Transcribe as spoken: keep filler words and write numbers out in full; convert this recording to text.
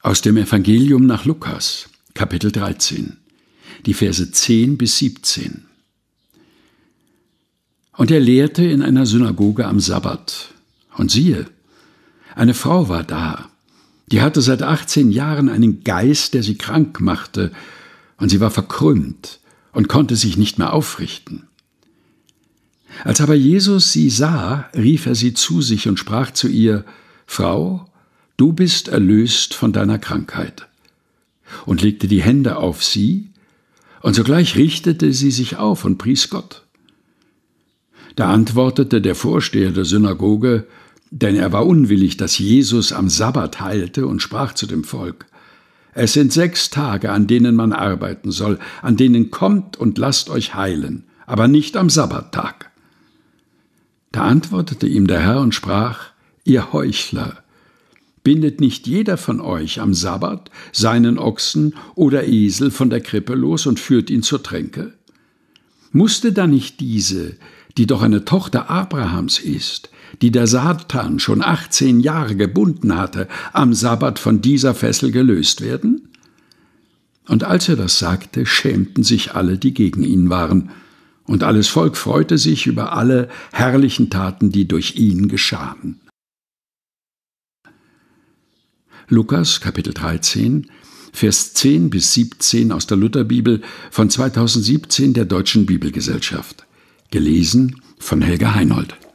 Aus dem Evangelium nach Lukas, Kapitel dreizehn, die Verse zehn bis siebzehn. Und er lehrte in einer Synagoge am Sabbat. Und siehe, eine Frau war da, die hatte seit achtzehn Jahren einen Geist, der sie krank machte, und sie war verkrümmt und konnte sich nicht mehr aufrichten. Als aber Jesus sie sah, rief er sie zu sich und sprach zu ihr: Frau, du bist erlöst von deiner Krankheit. Und legte die Hände auf sie, und sogleich richtete sie sich auf und pries Gott. Da antwortete der Vorsteher der Synagoge, denn er war unwillig, dass Jesus am Sabbat heilte, und sprach zu dem Volk: Es sind sechs Tage, an denen man arbeiten soll, an denen kommt und lasst euch heilen, aber nicht am Sabbattag. Da antwortete ihm der Herr und sprach: Ihr Heuchler, bindet nicht jeder von euch am Sabbat seinen Ochsen oder Esel von der Krippe los und führt ihn zur Tränke? Musste da nicht diese, die doch eine Tochter Abrahams ist, die der Satan schon achtzehn Jahre gebunden hatte, am Sabbat von dieser Fessel gelöst werden? Und als er das sagte, schämten sich alle, die gegen ihn waren, und alles Volk freute sich über alle herrlichen Taten, die durch ihn geschahen. Lukas, Kapitel dreizehn, Vers zehn bis siebzehn aus der Lutherbibel von zweitausendsiebzehn der Deutschen Bibelgesellschaft. Gelesen von Helga Heinold.